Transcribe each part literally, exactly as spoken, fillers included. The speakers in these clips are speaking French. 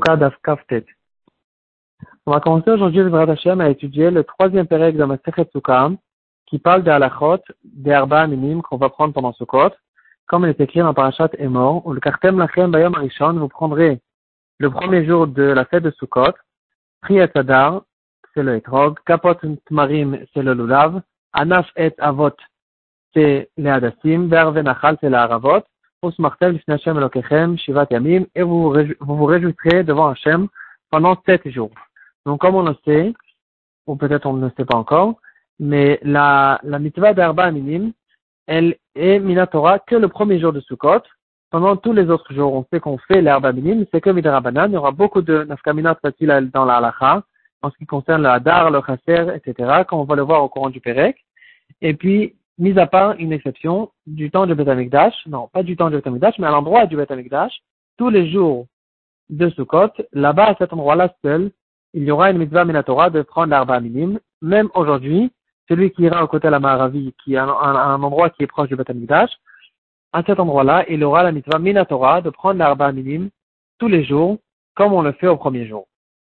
Souka Daf Kaftet. On va commencer aujourd'hui le B'ezrat Hashem à étudier le troisième pérec de Masechet Souka qui parle des halachot, des arba minim qu'on va prendre pendant Sukkot, comme il est écrit dans Parashat Emor, où le kartem lachem bayom harishon, vous prendrez le premier jour de la fête de Sukkot, Priyat Adar, c'est le etrog, Kapot Tmarim, c'est le lulav, Anaf et Avot, c'est les hadassim, Be'arve Nachal, c'est la haravot, Usmartel Lifnei Hashem Elokechem, Shivat Yamim, et vous vous, vous réjouirez devant Hashem pendant sept jours. Donc, comme on le sait, ou peut-être on ne le sait pas encore, mais la, la mitzvah d'Arba Minim, elle est Minatora que le premier jour de Sukkot. Pendant tous les autres jours, on sait qu'on fait l'Arba Minim, c'est que Midrabanan. Il y aura beaucoup de nafkaminat faciles dans la halacha, en ce qui concerne le Hadar, le Chaser, et cetera, comme on va le voir au courant du Pérec. Et puis, mis à part une exception du temps du Beth Amikdash, non, pas du temps du Beth Amikdash, mais à l'endroit du Beth Amikdash, tous les jours de Sukkot, là-bas, à cet endroit-là seul, il y aura une mitzvah minatora de prendre l'arba minim. Même aujourd'hui, celui qui ira au côté de la Maharavi, qui est un, un, un endroit qui est proche du Beth Amikdash, à cet endroit-là, il aura la mitzvah minatora de prendre l'arba minim tous les jours, comme on le fait au premier jour.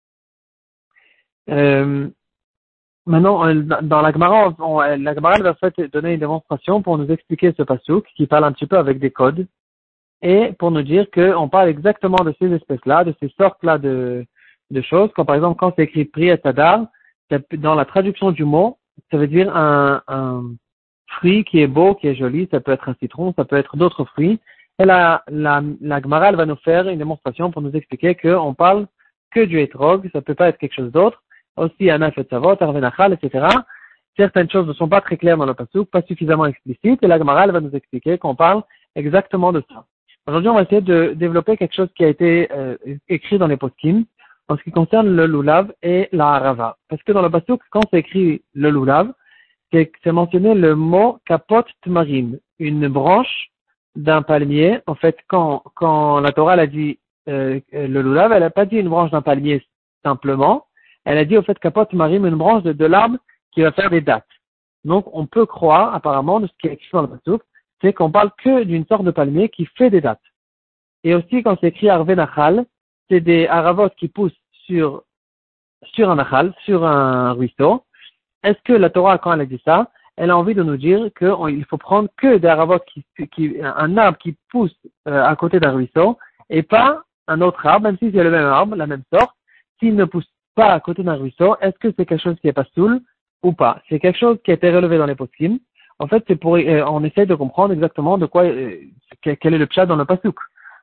Euh, maintenant, dans la Gemara, on, la Gemara va fait donner une démonstration pour nous expliquer ce pasuk qui parle un petit peu avec des codes et pour nous dire qu'on parle exactement de ces espèces-là, de ces sortes-là de de choses, comme par exemple quand c'est écrit Priyat Adar, dans la traduction du mot, ça veut dire un, un fruit qui est beau, qui est joli, ça peut être un citron, ça peut être d'autres fruits. Et la, la, la Gemara, elle va nous faire une démonstration pour nous expliquer qu'on parle que du etrog, ça peut pas être quelque chose d'autre. Aussi, Anaf et Savot, Arvenachal, et cetera. Certaines choses ne sont pas très claires dans le pasuk, pas suffisamment explicites, et la Gemara, elle va nous expliquer qu'on parle exactement de ça. Aujourd'hui, on va essayer de développer quelque chose qui a été euh, écrit dans les poskim, en ce qui concerne le lulav et la harava. Parce que dans le pasuk, quand c'est écrit le lulav, c'est, c'est mentionné le mot kapot tmarim, une branche d'un palmier. En fait, quand, quand la Torah elle a dit euh, le lulav, elle n'a pas dit une branche d'un palmier simplement. Elle a dit au fait kapot tmarim, une branche de, de l'arbre qui va faire des dattes. Donc, on peut croire, apparemment, de ce qui est écrit dans le pasuk, c'est qu'on parle que d'une sorte de palmier qui fait des dattes. Et aussi, quand c'est écrit arve nachal, c'est des haravot qui poussent sur, sur un nachal, sur un ruisseau. Est-ce que la Torah, quand elle a dit ça, elle a envie de nous dire qu'il faut prendre que des haravot qui, qui, un arbre qui pousse euh, à côté d'un ruisseau et pas un autre arbre, même si c'est le même arbre, la même sorte, s'il ne pousse pas à côté d'un ruisseau, est-ce que c'est quelque chose qui est pas soul ou pas? C'est quelque chose qui a été relevé dans les poskim. En fait, c'est pour, euh, on essaie de comprendre exactement de quoi, euh, quel est le pshat dans le pasuk.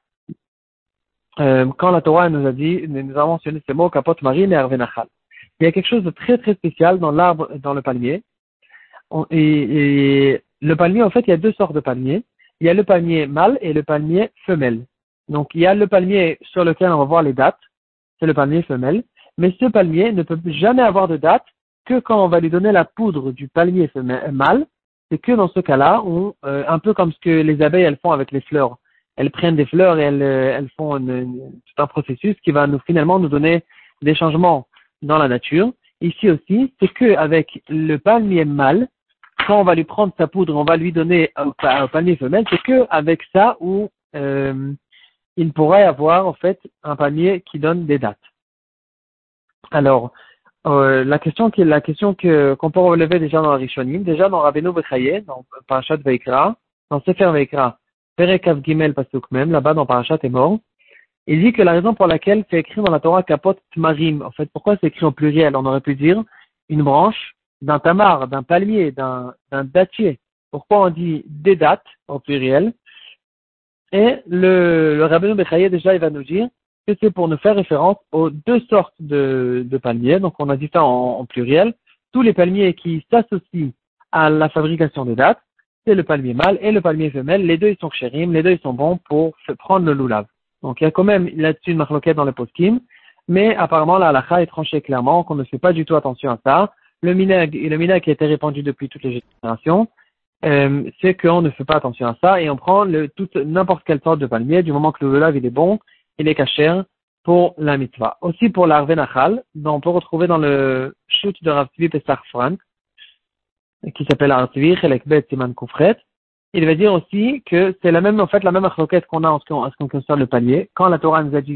Euh, quand la Torah nous a dit, nous a mentionné ces mots, kapot marine et arvenachal. Il y a quelque chose de très très spécial dans l'arbre, dans le palmier. On, et, et le palmier, en fait, il y a deux sortes de palmiers. Il y a le palmier mâle et le palmier femelle. Donc, il y a le palmier sur lequel on va voir les dattes. C'est le palmier femelle. Mais ce palmier ne peut jamais avoir de dattes que quand on va lui donner la poudre du palmier femelle, mâle. C'est que dans ce cas-là, on, euh, un peu comme ce que les abeilles, elles font avec les fleurs. Elles prennent des fleurs et elles, elles font une, une, tout un processus qui va nous finalement nous donner des changements dans la nature. Ici aussi, c'est que avec le palmier mâle, quand on va lui prendre sa poudre, on va lui donner au, au palmier femelle, c'est que avec ça où euh, il pourrait avoir en fait un palmier qui donne des dattes. Alors, euh, la question qui est la question que qu'on peut relever déjà dans la Rishonim, déjà dans Rabbeinu Bechaye, dans Parashat Vayikra, dans Sefer Vayikra. Perek Av Gimel Pasuk même, là-bas dans Parashat Emor, il dit que la raison pour laquelle c'est écrit dans la Torah Kapot Tmarim, en fait, pourquoi c'est écrit au pluriel? On aurait pu dire une branche d'un tamar, d'un palmier, d'un, d'un dattier. Pourquoi on dit des dattes au pluriel? Et le, le Rabbeinu Bechaye, déjà, il va nous dire que c'est pour nous faire référence aux deux sortes de, de palmiers. Donc, on a dit ça en, en pluriel. Tous les palmiers qui s'associent à la fabrication des dattes, c'est le palmier mâle et le palmier femelle. Les deux, ils sont chérim, les deux, ils sont bons pour prendre le lulav. Donc, il y a quand même là-dessus une marloquette dans les poskim, mais apparemment, la halakha est tranchée clairement, qu'on ne fait pas du tout attention à ça. Le minag, et le minag qui a été répandu depuis toutes les générations, euh, c'est qu'on ne fait pas attention à ça et on prend le, tout, n'importe quelle sorte de palmier, du moment que le lulav, il est bon, il est kasher pour la mitzvah. Aussi pour l'arve nachal, dont on peut retrouver dans le chute de Rav Tzvi Pesach Frank, qui s'appelle Artzvi, Chelekbet, Siman Koufret. Il va dire aussi que c'est la même, en fait, la même achloquette qu'on a en ce qui concerne le palmier. Quand la Torah nous a dit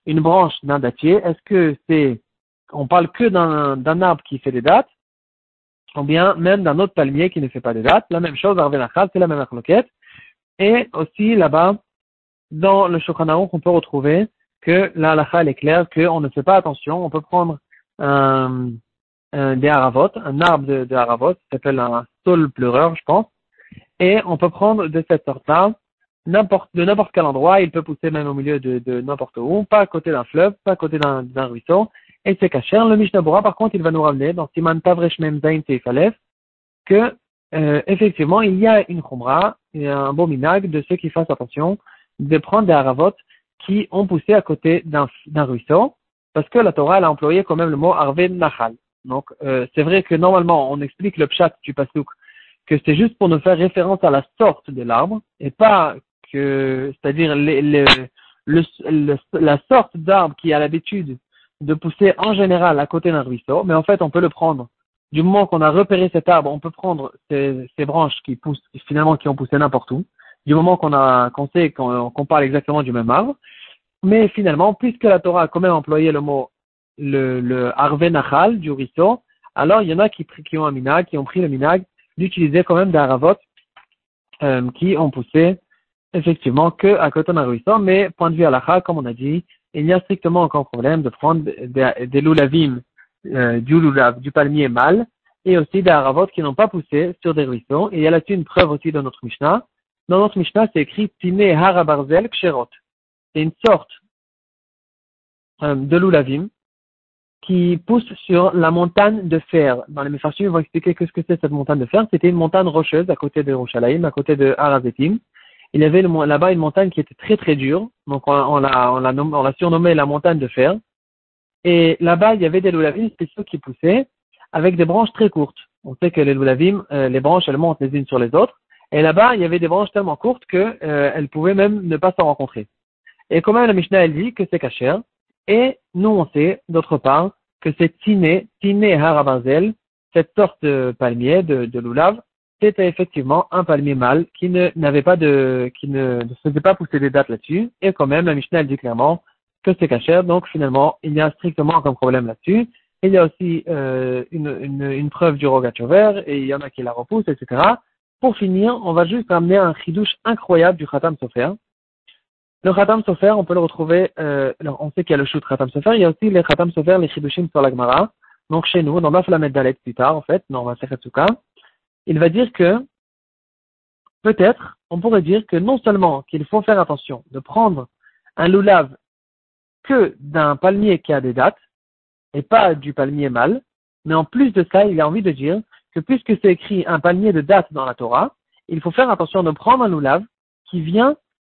une branche d'un dattier, est-ce que c'est, on parle que d'un, d'un arbre qui fait des dattes, ou bien même d'un autre palmier qui ne fait pas des dattes? La même chose, Arven Achal, c'est la même achloket. Et aussi là-bas, dans le Shulchan Aruch, on peut retrouver que la halakha elle est claire, qu'on ne fait pas attention, on peut prendre un, un des haravot, un arbre de, de haravot, qui s'appelle un saule pleureur, je pense, et on peut prendre de cette sorte-là, n'importe, de n'importe quel endroit, il peut pousser même au milieu de, de n'importe où, pas à côté d'un fleuve, pas à côté d'un, d'un ruisseau, et c'est caché. Le Mishnah Bora, par contre, il va nous ramener dans Siman Tavresh Mem Zayin Seif Aleph, que, euh, effectivement, il y a une khumra, il y a un beau minag de ceux qui fassent attention de prendre des haravot qui ont poussé à côté d'un, d'un ruisseau, parce que la Torah elle a employé quand même le mot Arven Nachal. Donc, euh, c'est vrai que normalement, on explique le pshat du pasuk que c'est juste pour nous faire référence à la sorte de l'arbre, et pas que, c'est-à-dire les, les, le, le, la sorte d'arbre qui a l'habitude de pousser en général à côté d'un ruisseau, mais en fait, on peut le prendre. Du moment qu'on a repéré cet arbre, on peut prendre ces, ces branches qui poussent, finalement, qui ont poussé n'importe où. Du moment qu'on a, qu'on sait qu'on, qu'on parle exactement du même arbre. Mais finalement, puisque la Torah a quand même employé le mot, le, le Arve Nachal, du ruisseau, alors il y en a qui, qui ont un minag, qui ont pris le minag d'utiliser quand même des haravot, euh, qui ont poussé, effectivement, que à côté d'un ruisseau. Mais, point de vue halakha, comme on a dit, il n'y a strictement aucun problème de prendre des, des loulavim, euh, du loulav, du palmier mâle, et aussi des haravot qui n'ont pas poussé sur des ruisseaux. Et il y a là-dessus une preuve aussi dans notre Mishnah. Dans notre Mishnah, c'est écrit Tine harabarzel ksherot. C'est une sorte euh, de loulavim qui pousse sur la montagne de fer. Dans les Mefarshim, ils vont expliquer que ce que c'est cette montagne de fer. C'était une montagne rocheuse à côté de Yerushalayim, à côté de Harazetim. Il y avait le, là-bas une montagne qui était très très dure. Donc on, on, l'a, on, l'a nommé, on l'a surnommée la montagne de fer. Et là-bas, il y avait des loulavim spéciaux qui poussaient avec des branches très courtes. On sait que les loulavim, euh, les branches, elles montent les unes sur les autres. Et là-bas, il y avait des branches tellement courtes qu'elles euh, pouvaient même ne pas s'en rencontrer. Et quand même, la Mishnah, elle dit que c'est kasher. Et nous, on sait, d'autre part, que c'est Tiné, Tiné Harabarzel, cette sorte de palmier, de, de loulav, c'était effectivement un palmier mâle qui ne, n'avait pas de, qui ne, ne faisait pas pousser des dattes là-dessus. Et quand même, la Mishnah, elle dit clairement que c'est kasher. Donc, finalement, il n'y a strictement aucun problème là-dessus. Il y a aussi, euh, une, une, une preuve du Rogachover, et il y en a qui la repoussent, et cetera. Pour finir, on va juste ramener un chidouche incroyable du Khatam Sofer. Le Khatam Sofer, on peut le retrouver, euh, on sait qu'il y a le shoot Khatam Sofer, il y a aussi les Khatam Sofer, les chidushim sur la Gemara. Donc chez nous, dans Baflamet Dalet plus tard, en fait, dans la Sechetsuka, il va dire que, peut-être, on pourrait dire que non seulement qu'il faut faire attention de prendre un loulav que d'un palmier qui a des dattes, et pas du palmier mâle, mais en plus de ça, il a envie de dire que puisque c'est écrit un palmier de dattes dans la Torah, il faut faire attention de prendre un loulav qui vient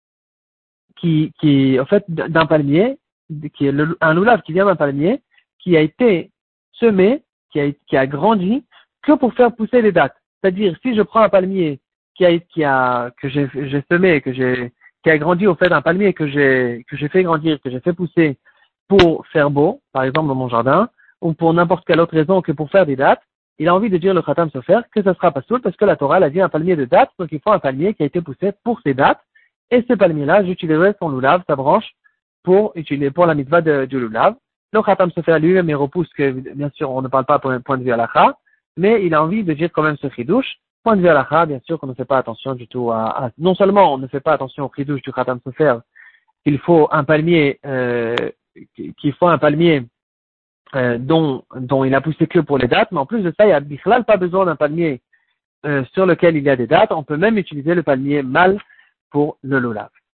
qui, qui, en fait, d'un palmier, qui est le, un loulav qui vient d'un palmier, qui a été semé, qui a, qui a grandi, que pour faire pousser les dattes. C'est-à-dire, si je prends un palmier qui a, qui a, que j'ai, j'ai semé, que j'ai, qui a grandi au fait d'un palmier que j'ai, que j'ai fait grandir, que j'ai fait pousser pour faire beau, par exemple dans mon jardin, ou pour n'importe quelle autre raison que pour faire des dattes, il a envie de dire le Khatam Sofer que ça sera pas soul parce que la Torah a dit un palmier de dattes, donc il faut un palmier qui a été poussé pour ces dattes. Et ce palmier-là, j'utiliserai son loulav, sa branche, pour utiliser, pour la mitzvah de, du loulav. Le Khatam Sofer lui-même, il repousse que, bien sûr, on ne parle pas pour un point de vue halakha, mais il a envie de dire quand même ce chidouche. Point de vue halakha, bien sûr qu'on ne fait pas attention du tout à, à non seulement on ne fait pas attention au chidouche du Khatam Sofer, qu'il faut un palmier, euh, qu'il faut un palmier, euh, dont, dont il a poussé que pour les dates, mais en plus de ça, il y a bichlal pas besoin d'un palmier, euh, sur lequel il y a des dates. On peut même utiliser le palmier mâle pour le loulav.